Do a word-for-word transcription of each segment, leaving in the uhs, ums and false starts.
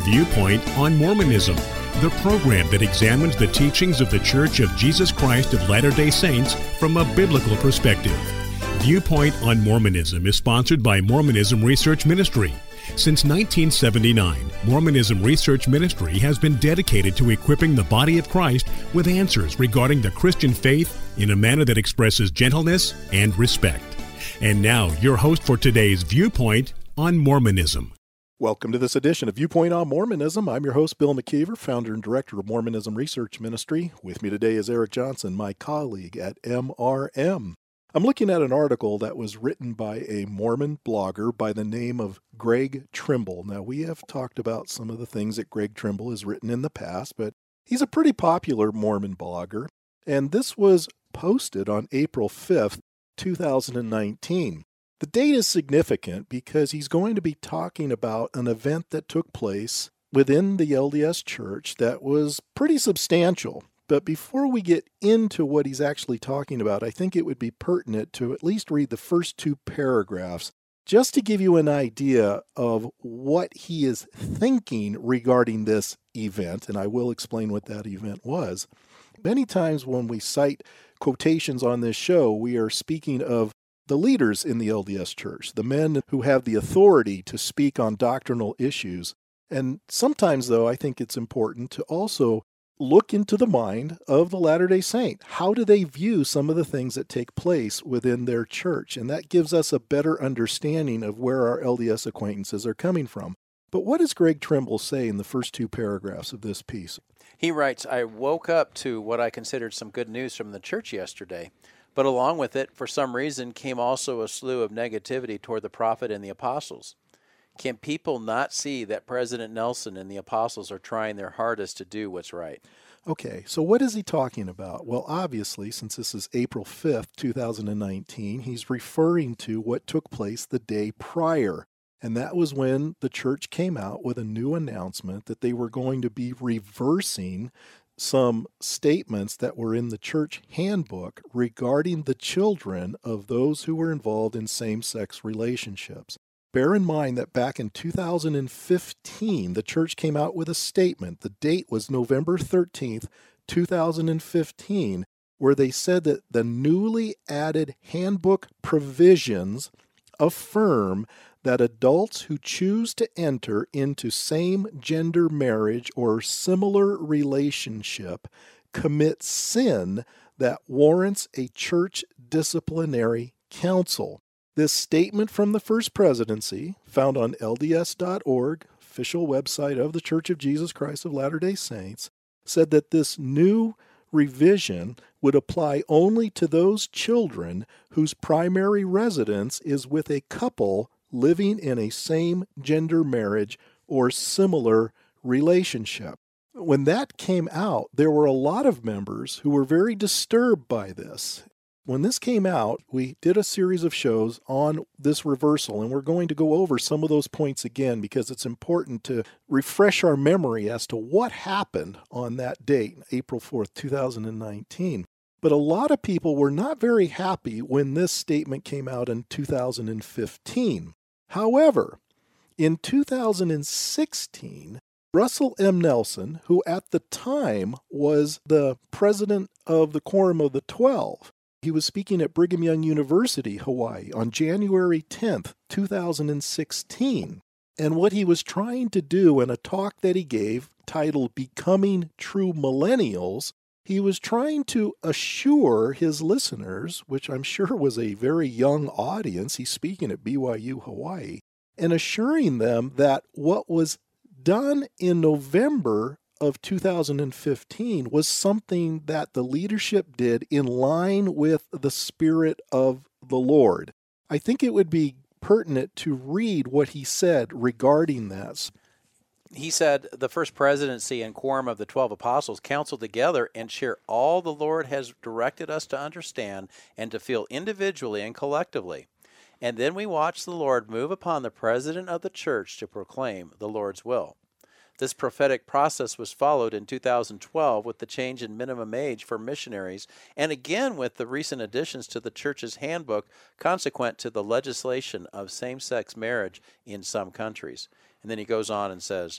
Viewpoint on Mormonism, the program that examines the teachings of the Church of Jesus Christ of Latter-day Saints from a biblical perspective. Viewpoint on Mormonism is sponsored by Mormonism Research Ministry. Since nineteen seventy-nine, Mormonism Research Ministry has been dedicated to equipping the body of Christ with answers regarding the Christian faith in a manner that expresses gentleness and respect. And now, your host for today's Viewpoint on Mormonism. Welcome to this edition of Viewpoint on Mormonism. I'm your host, Bill McKeever, founder and director of Mormonism Research Ministry. With me today is Eric Johnson, my colleague at M R M. I'm looking at an article that was written by a Mormon blogger by the name of Greg Trimble. Now, we have talked about some of the things that Greg Trimble has written in the past, but he's a pretty popular Mormon blogger, and this was posted on April fifth, two thousand nineteen. The date is significant because he's going to be talking about an event that took place within the L D S Church that was pretty substantial. But before we get into what he's actually talking about, I think it would be pertinent to at least read the first two paragraphs just to give you an idea of what he is thinking regarding this event, and I will explain what that event was. Many times when we cite quotations on this show, we are speaking of the leaders in the L D S Church, the men who have the authority to speak on doctrinal issues. And sometimes, though, I think it's important to also look into the mind of the Latter-day Saint. How do they view some of the things that take place within their church? And that gives us a better understanding of where our L D S acquaintances are coming from. But what does Greg Trimble say in the first two paragraphs of this piece? He writes, I woke up to what I considered some good news from the church yesterday. But along with it, for some reason, came also a slew of negativity toward the prophet and the apostles. Can people not see that President Nelson and the apostles are trying their hardest to do what's right? Okay, so what is he talking about? Well, obviously, since this is April fifth, two thousand nineteen, he's referring to what took place the day prior. And that was when the church came out with a new announcement that they were going to be reversing some statements that were in the church handbook regarding the children of those who were involved in same-sex relationships. Bear in mind that back in two thousand fifteen, the church came out with a statement. The date was November thirteenth, two thousand fifteen, where they said that the newly added handbook provisions affirm that adults who choose to enter into same-gender marriage or similar relationship commit sin that warrants a church disciplinary council. This statement from the First Presidency, found on L D S dot org, official website of the Church of Jesus Christ of Latter-day Saints, said that this new revision would apply only to those children whose primary residence is with a couple living in a same-gender marriage or similar relationship. When that came out, there were a lot of members who were very disturbed by this. When this came out, we did a series of shows on this reversal, and we're going to go over some of those points again because it's important to refresh our memory as to what happened on that date, April fourth, two thousand nineteen. But a lot of people were not very happy when this statement came out in two thousand fifteen. However, in two thousand sixteen, Russell M. Nelson, who at the time was the president of the Quorum of the Twelve, he was speaking at Brigham Young University, Hawaii, on January tenth, two thousand sixteen. And what he was trying to do in a talk that he gave titled Becoming True Millennials, he was trying to assure his listeners, which I'm sure was a very young audience, he's speaking at B Y U Hawaii, and assuring them that what was done in November of two thousand fifteen was something that the leadership did in line with the Spirit of the Lord. I think it would be pertinent to read what he said regarding this. He said, the First Presidency and Quorum of the Twelve Apostles counsel together and share all the Lord has directed us to understand and to feel individually and collectively. And then we watch the Lord move upon the President of the Church to proclaim the Lord's will. This prophetic process was followed in two thousand twelve with the change in minimum age for missionaries, and again with the recent additions to the Church's handbook consequent to the legislation of same-sex marriage in some countries. And then he goes on and says,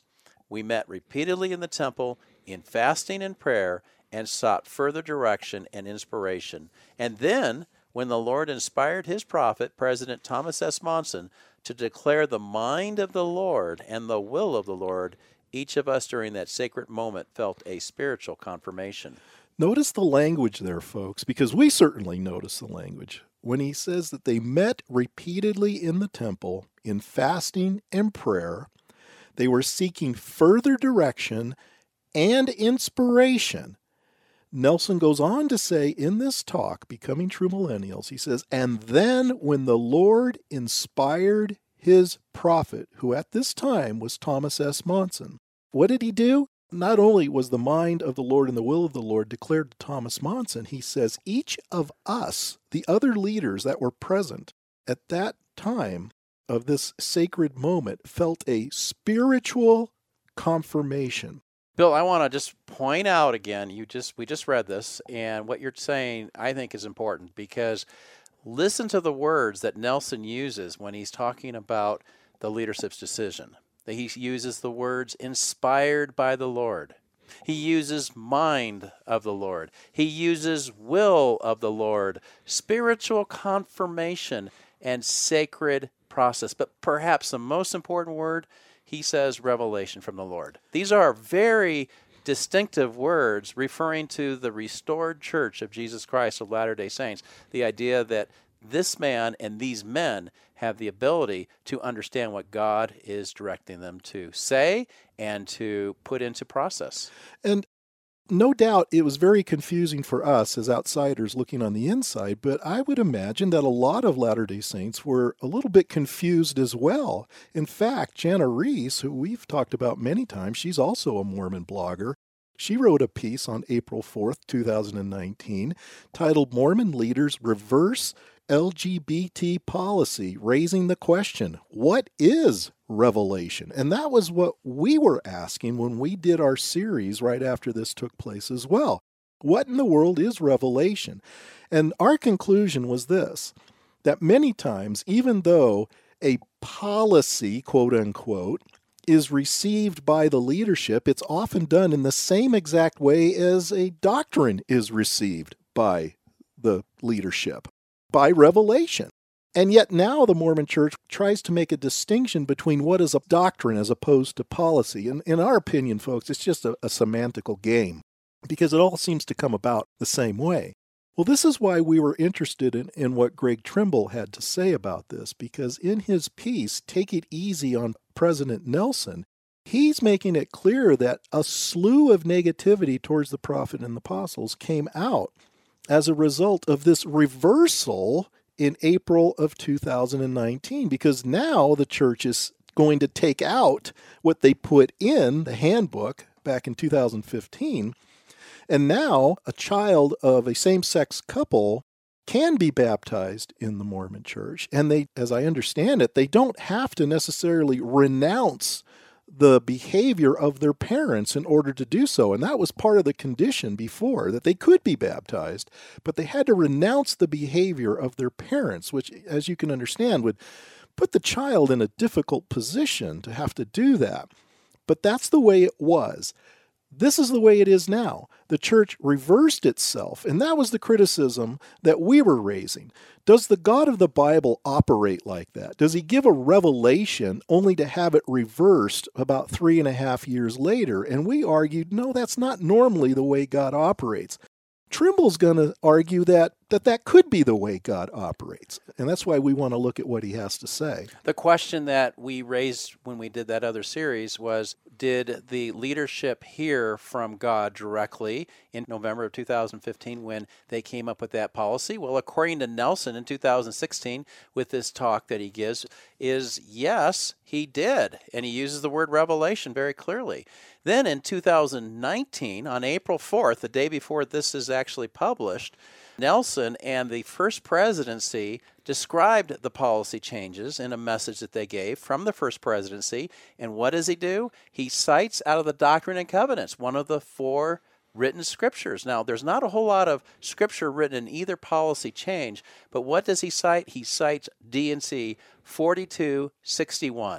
we met repeatedly in the temple in fasting and prayer and sought further direction and inspiration. And then, when the Lord inspired his prophet, President Thomas S. Monson, to declare the mind of the Lord and the will of the Lord, each of us during that sacred moment felt a spiritual confirmation. Notice the language there, folks, because we certainly notice the language. When he says that they met repeatedly in the temple in fasting and prayer, they were seeking further direction and inspiration. Nelson goes on to say in this talk, Becoming True Millennials, he says, and then when the Lord inspired his prophet, who at this time was Thomas S. Monson, what did he do? Not only was the mind of the Lord and the will of the Lord declared to Thomas Monson, he says each of us, the other leaders that were present at that time of this sacred moment, felt a spiritual confirmation. Bill, I want to just point out again, you just we just read this, and what you're saying I think is important, because listen to the words that Nelson uses when he's talking about the leadership's decision. He uses the words inspired by the Lord. He uses mind of the Lord. He uses will of the Lord, spiritual confirmation, and sacred process. But perhaps the most important word, he says revelation from the Lord. These are very distinctive words referring to the restored church of Jesus Christ of Latter-day Saints. The idea that this man and these men have the ability to understand what God is directing them to say and to put into process. And no doubt it was very confusing for us as outsiders looking on the inside, but I would imagine that a lot of Latter-day Saints were a little bit confused as well. In fact, Jana Reese, who we've talked about many times, she's also a Mormon blogger. She wrote a piece on April fourth, two thousand nineteen, titled Mormon Leaders Reverse L G B T Policy, raising the question, what is revelation? And that was what we were asking when we did our series right after this took place as well. What in the world is revelation? And our conclusion was this, that many times, even though a policy, quote unquote, is received by the leadership, it's often done in the same exact way as a doctrine is received by the leadership, by revelation. And yet now the Mormon Church tries to make a distinction between what is a doctrine as opposed to policy. And in our opinion, folks, it's just a, a semantical game, because it all seems to come about the same way. Well, this is why we were interested in, in what Greg Trimble had to say about this, because in his piece, Take It Easy on President Nelson, he's making it clear that a slew of negativity towards the prophet and the apostles came out as a result of this reversal in April of two thousand nineteen, because now the church is going to take out what they put in the handbook back in two thousand fifteen. And now a child of a same-sex couple can be baptized in the Mormon Church. And they, as I understand it, they don't have to necessarily renounce the behavior of their parents in order to do so. And that was part of the condition before, that they could be baptized, but they had to renounce the behavior of their parents, which, as you can understand, would put the child in a difficult position to have to do that. But that's the way it was. This is the way it is now. The church reversed itself, and that was the criticism that we were raising. Does the God of the Bible operate like that? Does he give a revelation only to have it reversed about three and a half years later? And we argued, no, that's not normally the way God operates. Trimble's going to argue that, that that could be the way God operates. And that's why we want to look at what he has to say. The question that we raised when we did that other series was, did the leadership hear from God directly in November of two thousand fifteen when they came up with that policy? Well, according to Nelson in two thousand sixteen, with this talk that he gives, is yes, he did. And he uses the word revelation very clearly. Then in two thousand nineteen, on April fourth, the day before this is actually published, Nelson and the First Presidency described the policy changes in a message that they gave from the First Presidency. And what does he do? He cites out of the Doctrine and Covenants, one of the four written scriptures. Now, there's not a whole lot of scripture written in either policy change, but what does he cite? He cites D and C forty-two sixty-one.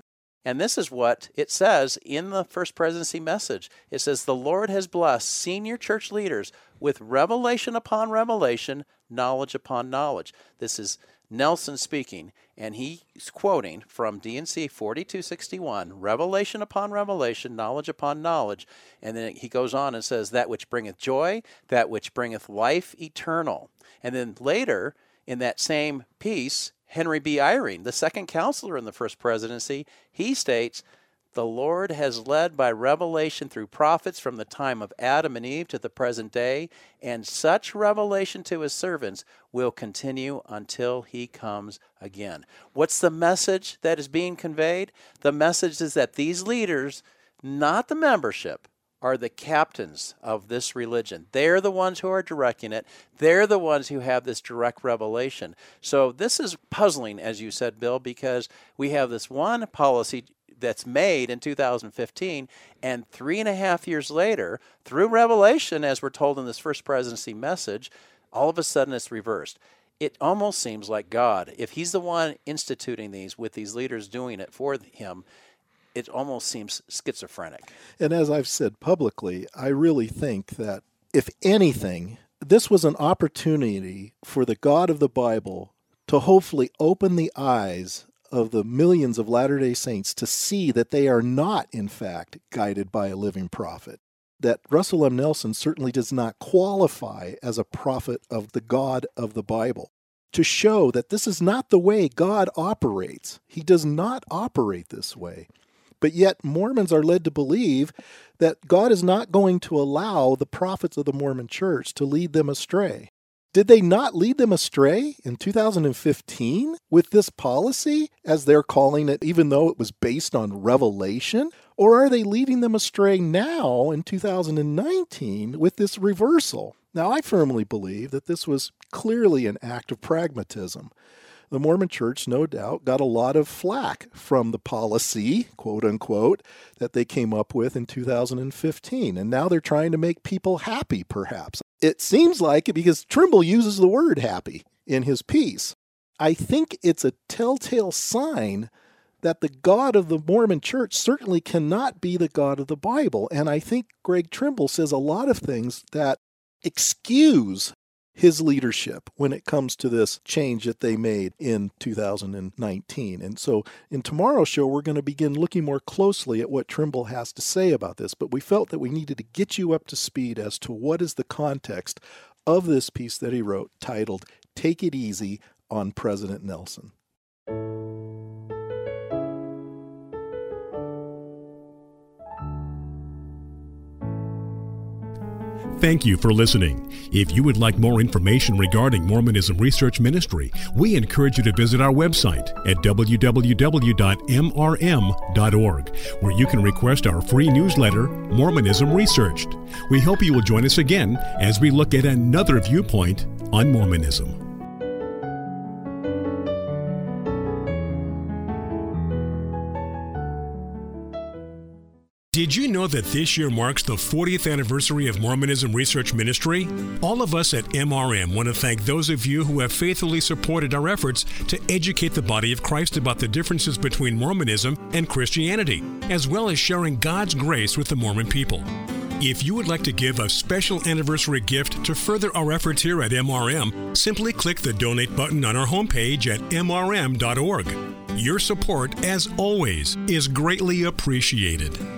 And this is what it says in the First Presidency message. It says, the Lord has blessed senior church leaders with revelation upon revelation, knowledge upon knowledge. This is Nelson speaking, and he's quoting from D and C forty-two sixty-one, revelation upon revelation, knowledge upon knowledge. And then he goes on and says, that which bringeth joy, that which bringeth life eternal. And then later in that same piece, Henry B. Eyring, the second counselor in the First Presidency, he states, the Lord has led by revelation through prophets from the time of Adam and Eve to the present day, and such revelation to his servants will continue until he comes again. What's the message that is being conveyed? The message is that these leaders, not the membership, are the captains of this religion. They're the ones who are directing it. They're the ones who have this direct revelation. So this is puzzling, as you said, Bill, because we have this one policy that's made in two thousand fifteen, and three and a half years later, through revelation, as we're told in this First Presidency message, all of a sudden it's reversed. It almost seems like God, if he's the one instituting these with these leaders doing it for him, it almost seems schizophrenic. And as I've said publicly, I really think that, if anything, this was an opportunity for the God of the Bible to hopefully open the eyes of the millions of Latter-day Saints to see that they are not, in fact, guided by a living prophet. That Russell M. Nelson certainly does not qualify as a prophet of the God of the Bible. To show that this is not the way God operates. He does not operate this way. But yet Mormons are led to believe that God is not going to allow the prophets of the Mormon Church to lead them astray. Did they not lead them astray in two thousand fifteen with this policy, as they're calling it, even though it was based on revelation? Or are they leading them astray now in two thousand nineteen with this reversal? Now, I firmly believe that this was clearly an act of pragmatism. The Mormon Church, no doubt, got a lot of flack from the policy, quote unquote, that they came up with in two thousand fifteen. And now they're trying to make people happy, perhaps. It seems like it because Trimble uses the word happy in his piece. I think it's a telltale sign that the God of the Mormon Church certainly cannot be the God of the Bible. And I think Greg Trimble says a lot of things that excuse his leadership when it comes to this change that they made in two thousand nineteen. And so in tomorrow's show, we're going to begin looking more closely at what Trimble has to say about this. But we felt that we needed to get you up to speed as to what is the context of this piece that he wrote titled, Take It Easy on President Nelson. Thank you for listening. If you would like more information regarding Mormonism Research Ministry, we encourage you to visit our website at w w w dot m r m dot org, where you can request our free newsletter, Mormonism Researched. We hope you will join us again as we look at another viewpoint on Mormonism. Did you know that this year marks the fortieth anniversary of Mormonism Research Ministry? All of us at M R M want to thank those of you who have faithfully supported our efforts to educate the body of Christ about the differences between Mormonism and Christianity, as well as sharing God's grace with the Mormon people. If you would like to give a special anniversary gift to further our efforts here at M R M, simply click the donate button on our homepage at m r m dot org. Your support, as always, is greatly appreciated.